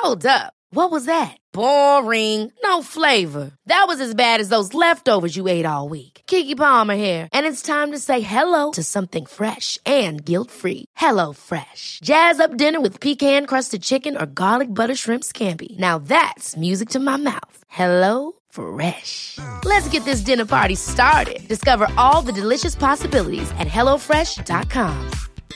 Hold up. What was that? Boring. No flavor. That was as bad as those leftovers you ate all week. Keke Palmer here, and it's time to say hello to something fresh and guilt-free. Hello Fresh. Jazz up dinner with pecan-crusted chicken or garlic butter shrimp scampi. Now that's music to my mouth. Hello Fresh. Let's get this dinner party started. Discover all the delicious possibilities at hellofresh.com.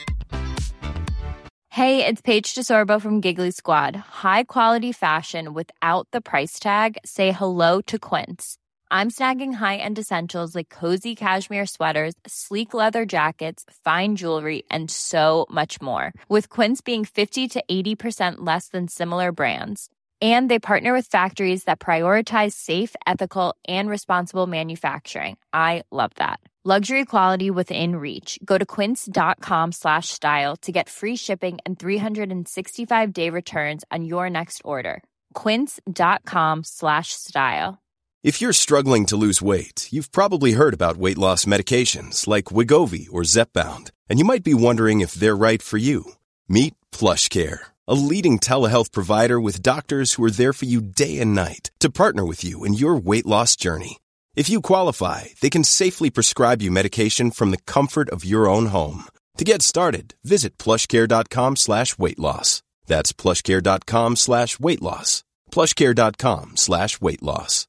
Hey, it's Paige DeSorbo from Giggly Squad. High quality fashion without the price tag. Say hello to Quince. I'm snagging high-end essentials like cozy cashmere sweaters, sleek leather jackets, fine jewelry, and so much more. With Quince being 50 to 80% less than similar brands. And they partner with factories that prioritize safe, ethical, and responsible manufacturing. I love that. Luxury quality within reach. Go to quince.com/style to get free shipping and 365-day returns on your next order. Quince.com/style. If you're struggling to lose weight, you've probably heard about weight loss medications like Wegovy or Zepbound, and you might be wondering if they're right for you. Meet PlushCare, a leading telehealth provider with doctors who are there for you day and night to partner with you in your weight loss journey. If you qualify, they can safely prescribe you medication from the comfort of your own home. To get started, visit plushcare.com/weightloss. That's plushcare.com/weightloss. plushcare.com/weightloss.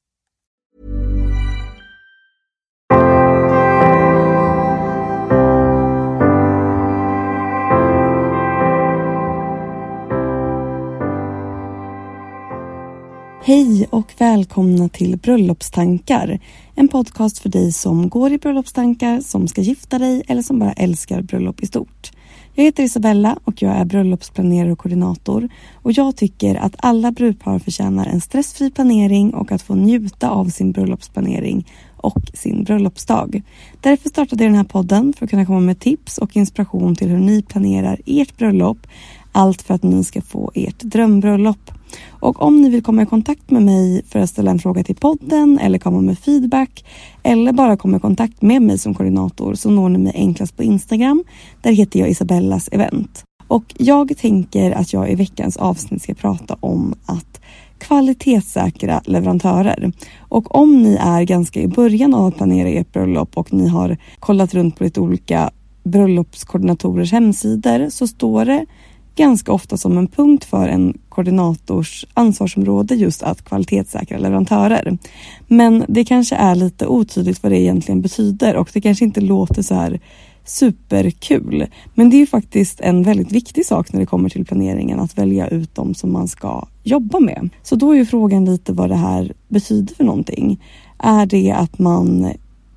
Hej och välkomna till Bröllopstankar, en podcast för dig som går i bröllopstankar, som ska gifta dig eller som bara älskar bröllop i stort. Jag heter Isabella och jag är bröllopsplanerare och koordinator, och jag tycker att alla brudpar förtjänar en stressfri planering och att få njuta av sin bröllopsplanering och sin bröllopsdag. Därför startade jag den här podden för att kunna komma med tips och inspiration till hur ni planerar ert bröllop, allt för att ni ska få ert drömbröllop. Och om ni vill komma i kontakt med mig för att ställa en fråga till podden eller komma med feedback eller bara komma i kontakt med mig som koordinator, så når ni mig enklast på Instagram. Där heter jag Isabellas event. Och jag tänker att jag i veckans avsnitt ska prata om att kvalitetssäkra leverantörer. Och om ni är ganska i början av att planera ert bröllop och ni har kollat runt på lite olika bröllopskoordinatorers hemsidor, så står det ganska ofta som en punkt för en koordinators ansvarsområde just att kvalitetssäkra leverantörer. Men det kanske är lite otydligt vad det egentligen betyder, och det kanske inte låter så här superkul. Men det är ju faktiskt en väldigt viktig sak när det kommer till planeringen, att välja ut dem som man ska jobba med. Så då är ju frågan lite vad det här betyder för någonting. Är det att man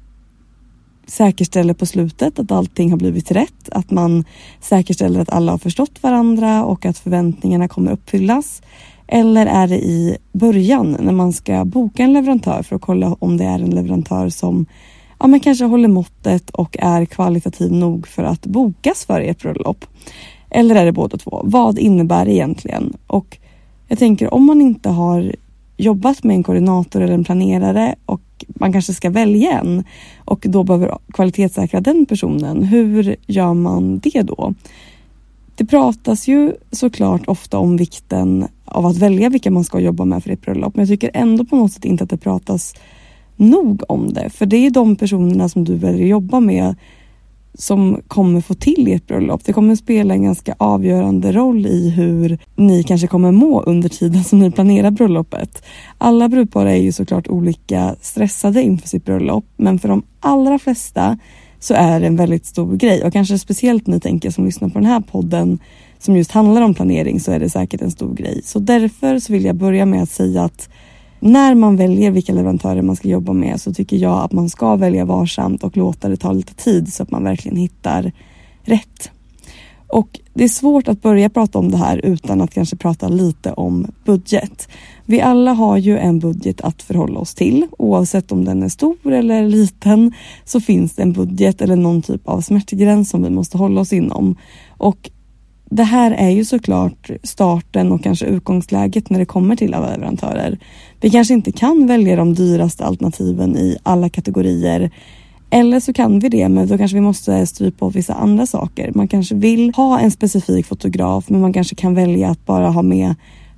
säkerställer på slutet att allting har blivit rätt, att man säkerställer att alla har förstått varandra och att förväntningarna kommer uppfyllas? Eller är det i början när man ska boka en leverantör för att kolla om det är en leverantör som men kanske håller måttet och är kvalitativ nog för att bokas för ert bröllop? Eller är det båda två? Vad innebär det egentligen? Och jag tänker, om man inte har jobbat med en koordinator eller en planerare och man kanske ska välja en och då behöver kvalitetssäkra den personen, hur gör man det då? Det pratas ju såklart ofta om vikten av att välja vilka man ska jobba med för ett bröllop, men jag tycker ändå på något sätt inte att det pratas nog om det. För det är de personerna som du väljer jobba med som kommer få till ert bröllop. Det kommer spela en ganska avgörande roll i hur ni kanske kommer må under tiden som ni planerar bröllopet. Alla brudpar är ju såklart olika stressade inför sitt bröllop, men för de allra flesta så är det en väldigt stor grej. Och kanske speciellt ni tänker som lyssnar på den här podden som just handlar om planering, så är det säkert en stor grej. Så därför så vill jag börja med att säga att när man väljer vilka leverantörer man ska jobba med, så tycker jag att man ska välja varsamt och låta det ta lite tid så att man verkligen hittar rätt. Och det är svårt att börja prata om det här utan att kanske prata lite om budget. Vi alla har ju en budget att förhålla oss till. Oavsett om den är stor eller liten så finns det en budget eller någon typ av smärtgräns som vi måste hålla oss inom. Och det här är ju såklart starten och kanske utgångsläget när det kommer till alla leverantörer. Vi kanske inte kan välja de dyraste alternativen i alla kategorier. Eller så kan vi det, men då kanske vi måste strypa på vissa andra saker. Man kanske vill ha en specifik fotograf, men man kanske kan välja att bara ha med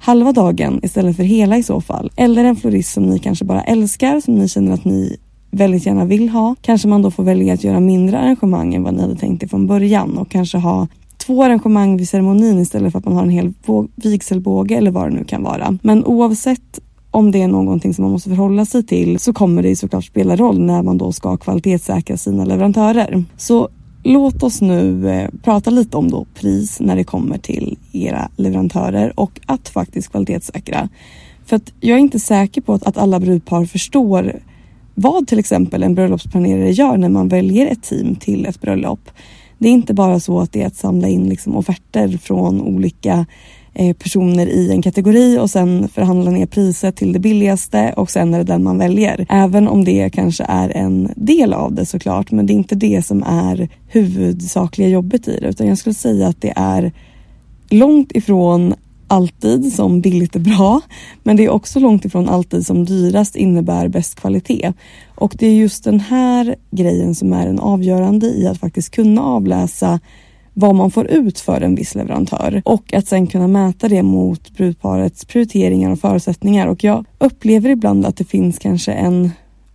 halva dagen istället för hela i så fall. Eller en florist som ni kanske bara älskar, som ni känner att ni väldigt gärna vill ha. Kanske man då får välja att göra mindre arrangemang än vad ni hade tänkt er från början och kanske ha 2 arrangemang vid ceremonin istället för att man har en hel vigselbåge eller vad det nu kan vara. Men oavsett om det är någonting som man måste förhålla sig till så kommer det såklart spela roll när man då ska kvalitetssäkra sina leverantörer. Så låt oss nu prata lite om då pris när det kommer till era leverantörer och att faktiskt kvalitetssäkra. För att jag är inte säker på att alla brudpar förstår vad till exempel en bröllopsplanerare gör när man väljer ett team till ett bröllop. Det är inte bara så att det är att samla in liksom offerter från olika personer i en kategori och sen förhandla ner priset till det billigaste och sen är det den man väljer. Även om det kanske är en del av det såklart, men det är inte det som är huvudsakliga jobbet i det, utan jag skulle säga att det är långt ifrån alltid som billigt är bra, men det är också långt ifrån alltid som dyrast innebär bäst kvalitet. Och det är just den här grejen som är en avgörande i att faktiskt kunna avläsa vad man får ut för en viss leverantör och att sen kunna mäta det mot brudparets prioriteringar och förutsättningar. Och jag upplever ibland att det finns kanske en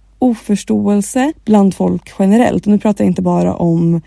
oförståelse bland folk generellt. Och nu pratar jag inte bara om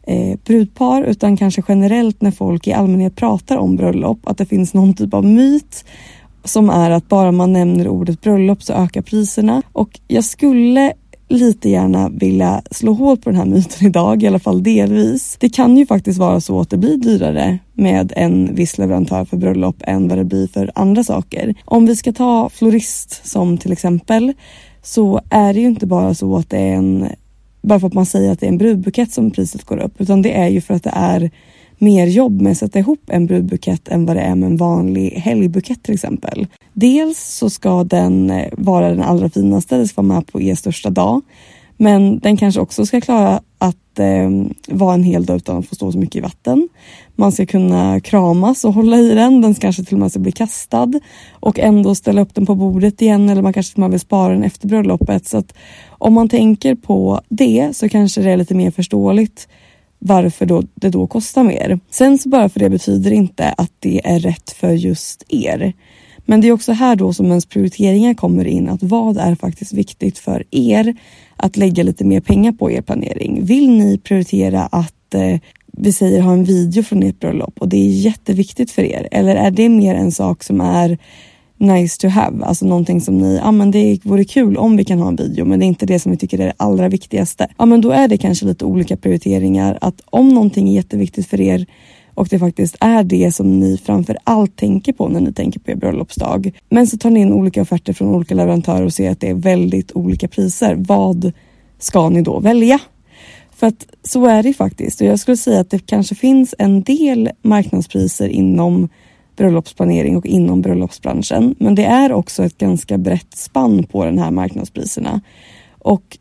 brudpar utan kanske generellt när folk i allmänhet pratar om bröllop, att det finns någon typ av myt som är att bara man nämner ordet bröllop så ökar priserna. Och jag skulle lite gärna vilja slå hål på den här myten idag, i alla fall delvis. Det kan ju faktiskt vara så att det blir dyrare med en viss leverantör för bröllop än vad det blir för andra saker. Om vi ska ta florist som till exempel, så är det ju inte bara så att det är bara för att man säger att det är en brudbukett som priset går upp, utan det är ju för att det är mer jobb med att sätta ihop en brudbukett än vad det är med en vanlig helgbukett till exempel. Dels så ska den vara den allra finaste, det ska vara med på er största dag. Men den kanske också ska klara att vara en hel dag utan att få stå så mycket i vatten. Man ska kunna kramas och hålla i den kanske till och med ska bli kastad. Och ändå ställa upp den på bordet igen, eller man kanske vill spara den efter bröllopet. Så att om man tänker på det så kanske det är lite mer förståeligt varför det då kostar mer. Sen så bara för det betyder inte att det är rätt för just er. Men det är också här då som ens prioriteringar kommer in. Att vad är faktiskt viktigt för er att lägga lite mer pengar på er planering? Vill ni prioritera att vi säger ha en video från ert bröllop och det är jätteviktigt för er? Eller är det mer en sak som är nice to have? Alltså någonting som ni, men det vore kul om vi kan ha en video, men det är inte det som vi tycker är det allra viktigaste. Men då är det kanske lite olika prioriteringar. Att om någonting är jätteviktigt för er och det faktiskt är det som ni framför allt tänker på när ni tänker på er bröllopsdag. Men så tar ni in olika offerter från olika leverantörer och ser att det är väldigt olika priser. Vad ska ni då välja? För att så är det faktiskt. Och jag skulle säga att det kanske finns en del marknadspriser inom bröllopsplanering och inom bröllopsbranschen. Men det är också ett ganska brett spann på den här marknadspriserna. Och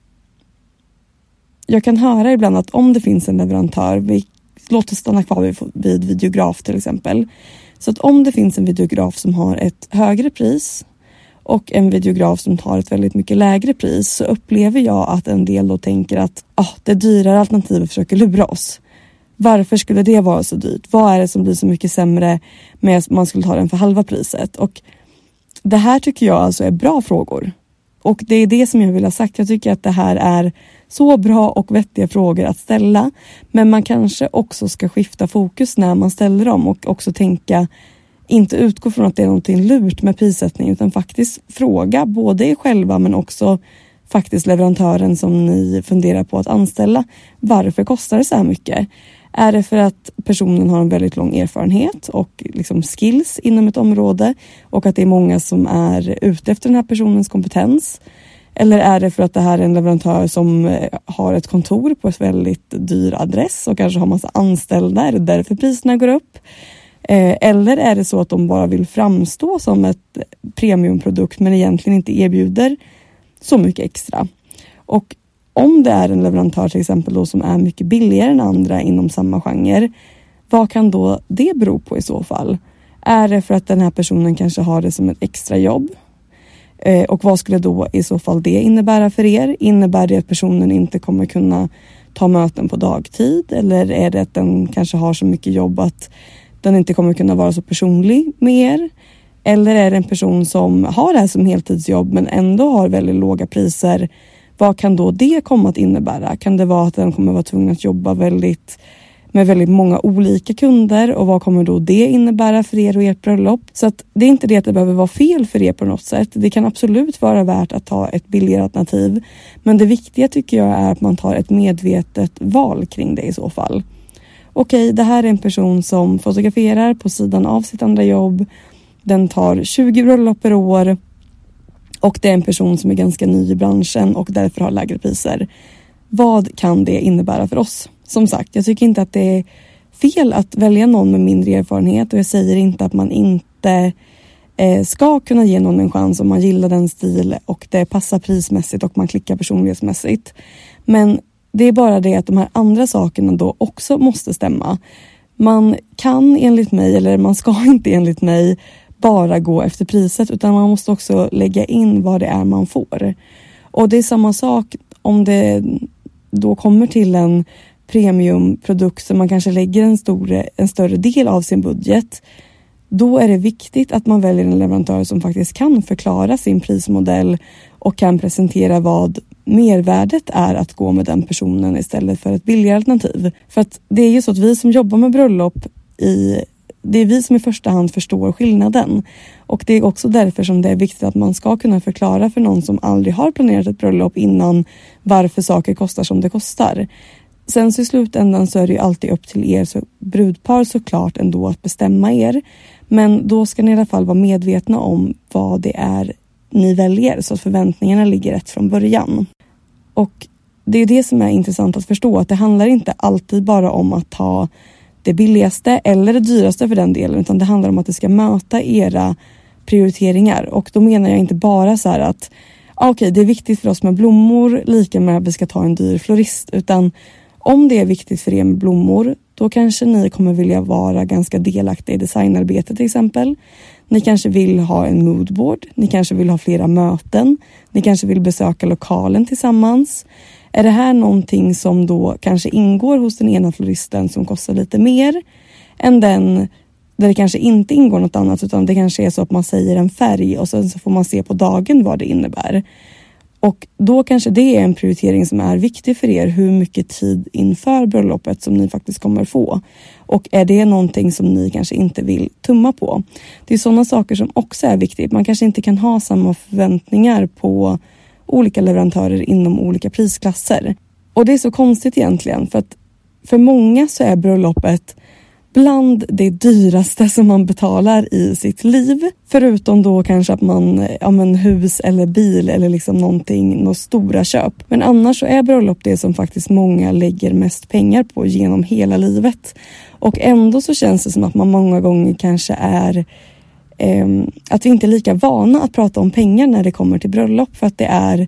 jag kan höra ibland att om det finns en leverantör, låt oss stanna kvar vid videograf till exempel. Så att om det finns en videograf som har ett högre pris och en videograf som tar ett väldigt mycket lägre pris, så upplever jag att en del då tänker att det dyrare alternativet försöker lura oss. Varför skulle det vara så dyrt? Vad är det som blir så mycket sämre med att man skulle ta den för halva priset? Och det här tycker jag alltså är bra frågor. Och det är det som jag vill ha sagt. Jag tycker att det här är så bra och vettiga frågor att ställa. Men man kanske också ska skifta fokus när man ställer dem. Och också tänka, inte utgå från att det är någonting lurt med prissättning. Utan faktiskt fråga både er själva men också faktiskt leverantören som ni funderar på att anställa. Varför kostar det så här mycket? Är det för att personen har en väldigt lång erfarenhet och liksom skills inom ett område och att det är många som är ute efter den här personens kompetens? Eller är det för att det här är en leverantör som har ett kontor på ett väldigt dyr adress och kanske har massa anställda? Är det därför priserna går upp? Eller är det så att de bara vill framstå som ett premiumprodukt men egentligen inte erbjuder så mycket extra? Och om det är en leverantör till exempel då som är mycket billigare än andra inom samma genre, vad kan då det bero på i så fall? Är det för att den här personen kanske har det som ett extra jobb? Och vad skulle då i så fall det innebära för er? Innebär det att personen inte kommer kunna ta möten på dagtid? Eller är det att den kanske har så mycket jobb att den inte kommer kunna vara så personlig med er? Eller är det en person som har det här som heltidsjobb men ändå har väldigt låga priser? Vad kan då det komma att innebära? Kan det vara att den kommer vara tvungen att jobba med väldigt många olika kunder, och vad kommer då det innebära för er och ert bröllop? Så att det är inte det att det behöver vara fel för er på något sätt. Det kan absolut vara värt att ta ett billigare alternativ, men det viktiga tycker jag är att man tar ett medvetet val kring det i så fall. Okej, det här är en person som fotograferar på sidan av sitt andra jobb. Den tar 20 bröllop per år och det är en person som är ganska ny i branschen och därför har lägre priser. Vad kan det innebära för oss? Som sagt, jag tycker inte att det är fel att välja någon med mindre erfarenhet, och jag säger inte att man inte ska kunna ge någon en chans om man gillar den stil och det passar prismässigt och man klickar personlighetsmässigt. Men det är bara det att de här andra sakerna då också måste stämma. Man kan enligt mig, eller man ska inte enligt mig, bara gå efter priset, utan man måste också lägga in vad det är man får. Och det är samma sak om det då kommer till en premiumprodukt som man kanske lägger en större del av sin budget. Då är det viktigt att man väljer en leverantör som faktiskt kan förklara sin prismodell och kan presentera vad mervärdet är att gå med den personen istället för ett billigare alternativ. För att det är ju så att vi som jobbar med bröllop, det är vi som i första hand förstår skillnaden. Och det är också därför som det är viktigt att man ska kunna förklara för någon som aldrig har planerat ett bröllop innan varför saker kostar som det kostar. Sen så i slutändan så är det ju alltid upp till er brudpar såklart ändå att bestämma er. Men då ska ni i alla fall vara medvetna om vad det är ni väljer, så att förväntningarna ligger rätt från början. Och det är det som är intressant att förstå, att det handlar inte alltid bara om att ta det billigaste eller det dyraste för den delen, utan det handlar om att det ska möta era prioriteringar. Och då menar jag inte bara så här att okej, det är viktigt för oss med blommor lika med att vi ska ta en dyr florist, utan om det är viktigt för er med blommor, då kanske ni kommer vilja vara ganska delaktiga i designarbete till exempel. Ni kanske vill ha en moodboard, ni kanske vill ha flera möten, ni kanske vill besöka lokalen tillsammans. Är det här någonting som då kanske ingår hos den ena floristen som kostar lite mer än den där det kanske inte ingår något annat, utan det kanske är så att man säger en färg och sen så får man se på dagen vad det innebär. Och då kanske det är en prioritering som är viktig för er, hur mycket tid inför bröllopet som ni faktiskt kommer få. Och är det någonting som ni kanske inte vill tumma på? Det är sådana saker som också är viktigt. Man kanske inte kan ha samma förväntningar på olika leverantörer inom olika prisklasser. Och det är så konstigt egentligen, för att för många så är bröllopet bland det dyraste som man betalar i sitt liv. Förutom då kanske att man hus eller bil eller liksom något stora köp. Men annars så är bröllop det som faktiskt många lägger mest pengar på genom hela livet. Och ändå så känns det som att man många gånger kanske är att vi inte är lika vana att prata om pengar när det kommer till bröllop. För att det är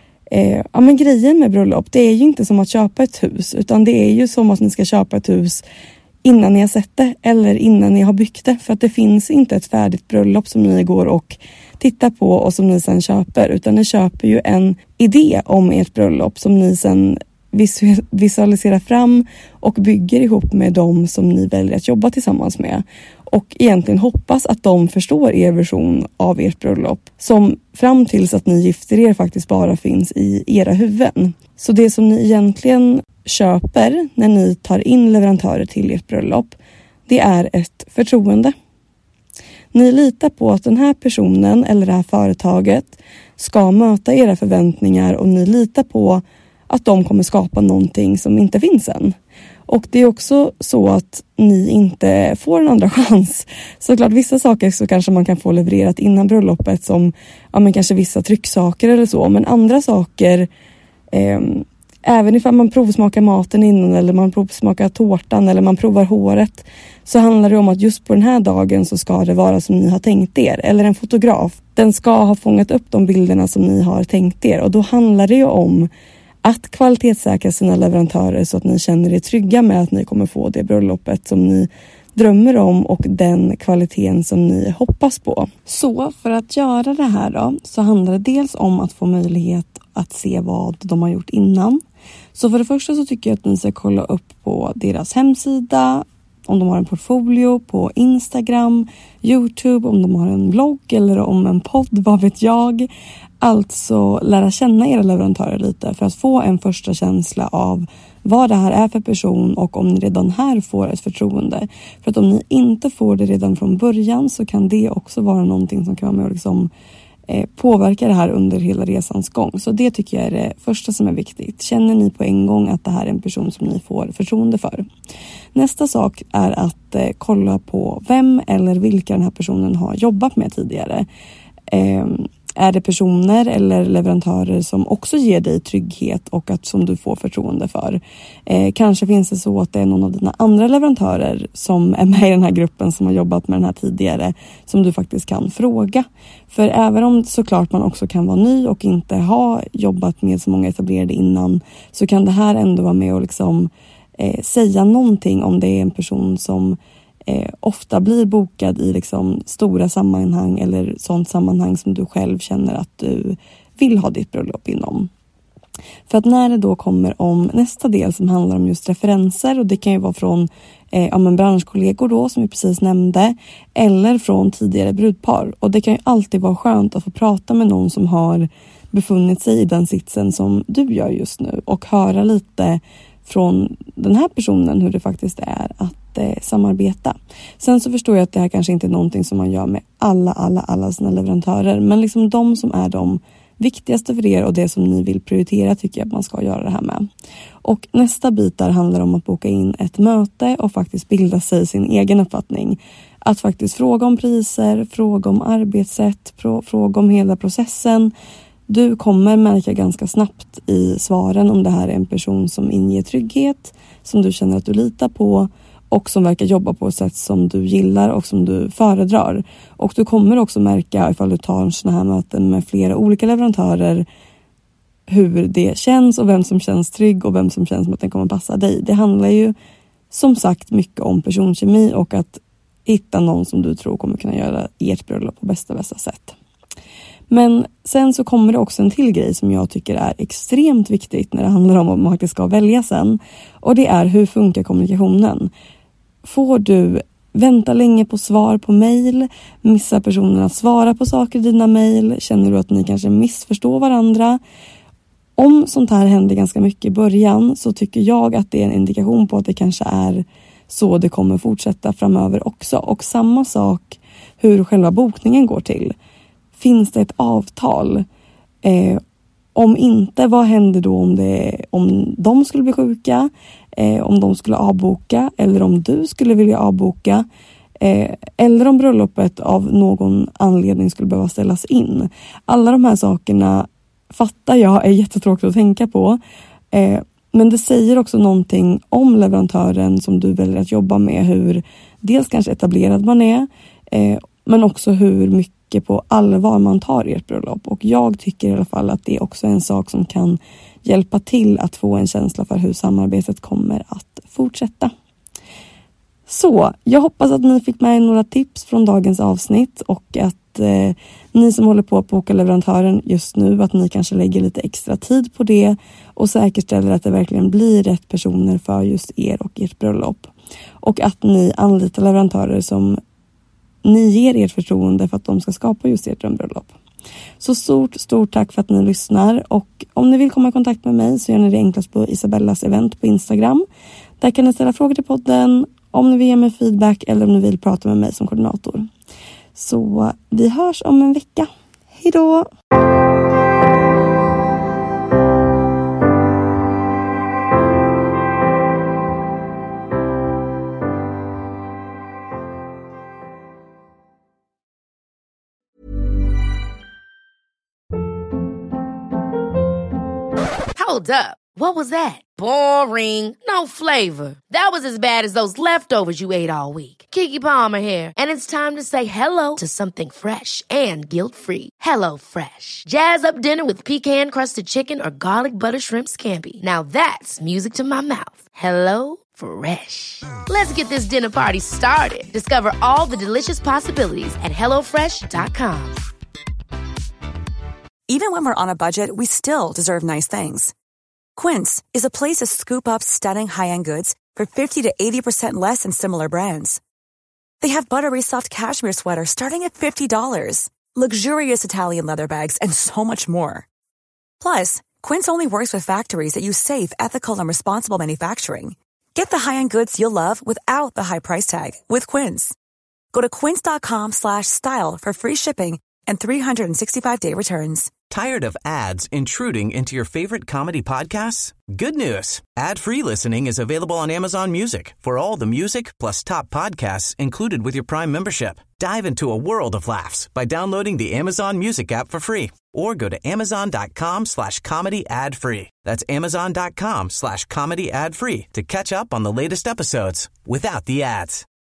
grejen med bröllop, det är ju inte som att köpa ett hus, utan det är ju som att ni ska köpa ett hus innan ni har sett det eller innan ni har byggt det. För att det finns inte ett färdigt bröllop som ni går och tittar på och som ni sen köper, utan ni köper ju en idé om ert bröllop som ni sen visualiserar fram och bygger ihop med dem som ni väljer att jobba tillsammans med. Och egentligen hoppas att de förstår er version av ert bröllop, som fram tills att ni gifter er faktiskt bara finns i era huvuden. Så det som ni egentligen köper när ni tar in leverantörer till ert bröllop, det är ett förtroende. Ni litar på att den här personen eller det här företaget ska möta era förväntningar, och ni litar på att de kommer skapa någonting som inte finns än. Och det är också så att ni inte får en andra chans. Såklart vissa saker så kanske man kan få levererat innan bröllopet, som kanske vissa trycksaker eller så. Men andra saker, även ifall man provsmakar maten innan, eller man provsmakar tårtan, eller man provar håret, så handlar det om att just på den här dagen så ska det vara som ni har tänkt er. Eller en fotograf, den ska ha fångat upp de bilderna som ni har tänkt er. Och då handlar det ju om att kvalitetssäkra sina leverantörer så att ni känner er trygga med att ni kommer få det bröllopet som ni drömmer om och den kvaliteten som ni hoppas på. Så för att göra det här då, så handlar det dels om att få möjlighet att se vad de har gjort innan. Så för det första så tycker jag att ni ska kolla upp på deras hemsida om de har en portfolio på Instagram, YouTube, om de har en blogg eller om en podd, vad vet jag. Alltså lära känna era leverantörer lite för att få en första känsla av vad det här är för person och om ni redan här får ett förtroende. För att om ni inte får det redan från början så kan det också vara någonting som kan vara med och liksom påverka det här under hela resans gång. Så det tycker jag är det första som är viktigt. Känner ni på en gång att det här är en person som ni får förtroende för? Nästa sak är att kolla på vem eller vilka den här personen har jobbat med tidigare. Är det personer eller leverantörer som också ger dig trygghet och som du får förtroende för? Kanske finns det så att det är någon av dina andra leverantörer som är med i den här gruppen som har jobbat med den här tidigare som du faktiskt kan fråga. För även om såklart man också kan vara ny och inte ha jobbat med så många etablerade innan så kan det här ändå vara med och liksom, säga någonting om det är en person som ofta blir bokad i liksom stora sammanhang eller sånt sammanhang som du själv känner att du vill ha ditt bröllop inom. För att när det då kommer om nästa del som handlar om just referenser, och det kan ju vara från branschkollegor då som vi precis nämnde eller från tidigare brudpar, och det kan ju alltid vara skönt att få prata med någon som har befunnit sig i den sitsen som du gör just nu och höra lite från den här personen hur det faktiskt är att samarbeta. Sen så förstår jag att det här kanske inte är någonting som man gör med alla sina leverantörer, men liksom de som är de viktigaste för er och det som ni vill prioritera tycker jag att man ska göra det här med. Och nästa bit där handlar om att boka in ett möte och faktiskt bilda sig sin egen uppfattning. Att faktiskt fråga om priser, fråga om arbetssätt, fråga om hela processen. Du kommer märka ganska snabbt i svaren om det här är en person som inger trygghet, som du känner att du litar på och som verkar jobba på ett sätt som du gillar och som du föredrar. Och du kommer också märka ifall du tar såna här möten med flera olika leverantörer hur det känns och vem som känns trygg och vem som känns som att den kommer passa dig. Det handlar ju som sagt mycket om personkemi och att hitta någon som du tror kommer kunna göra ert bröllop på bästa sätt. Men sen så kommer det också en till grej som jag tycker är extremt viktigt när det handlar om vad man faktiskt ska välja sen. Och det är hur funkar kommunikationen? Får du vänta länge på svar på mejl? Missar personen att svara på saker i dina mejl? Känner du att ni kanske missförstår varandra? Om sånt här händer ganska mycket i början så tycker jag att det är en indikation på att det kanske är så det kommer fortsätta framöver också. Och samma sak hur själva bokningen går till. Finns det ett avtal? Om inte, vad händer då om de skulle bli sjuka? Om de skulle avboka? Eller om du skulle vilja avboka? Eller om bröllopet av någon anledning skulle behöva ställas in? Alla de här sakerna fattar jag är jättetråkigt att tänka på. Men det säger också någonting om leverantören som du väljer att jobba med. Hur dels kanske etablerad man är. Men också hur mycket på allvar man tar ert bröllop. Och jag tycker i alla fall att det är också en sak som kan hjälpa till att få en känsla för hur samarbetet kommer att fortsätta. Så, jag hoppas att ni fick med några tips från dagens avsnitt och att ni som håller på att boka leverantören just nu, att ni kanske lägger lite extra tid på det och säkerställer att det verkligen blir rätt personer för just er och ert bröllop. Och att ni anlitar leverantörer som ni ger ert förtroende för att de ska skapa just ert drömbröllop. Så stort tack för att ni lyssnar, och om ni vill komma i kontakt med mig så gör ni det enklast på Isabellas event på Instagram. Där kan ni ställa frågor till podden, om ni vill ge mig feedback eller om ni vill prata med mig som koordinator. Så vi hörs om en vecka. Hej då! Hold up. What was that? Boring. No flavor. That was as bad as those leftovers you ate all week. Keke Palmer here, and it's time to say hello to something fresh and guilt-free. Hello Fresh. Jazz up dinner with pecan-crusted chicken or garlic butter shrimp scampi. Now that's music to my mouth. Hello Fresh. Let's get this dinner party started. Discover all the delicious possibilities at hellofresh.com. Even when we're on a budget, we still deserve nice things. Quince is a place to scoop up stunning high-end goods for 50 to 80% less than similar brands. They have buttery soft cashmere sweaters starting at $50, luxurious Italian leather bags, and so much more. Plus, Quince only works with factories that use safe, ethical, and responsible manufacturing. Get the high-end goods you'll love without the high price tag with Quince. Go to quince.com/style for free shipping and 365-day returns. Tired of ads intruding into your favorite comedy podcasts? Good news. Ad-free listening is available on Amazon Music for all the music plus top podcasts included with your Prime membership. Dive into a world of laughs by downloading the Amazon Music app for free or go to amazon.com/comedy ad-free. That's amazon.com/comedy ad-free to catch up on the latest episodes without the ads.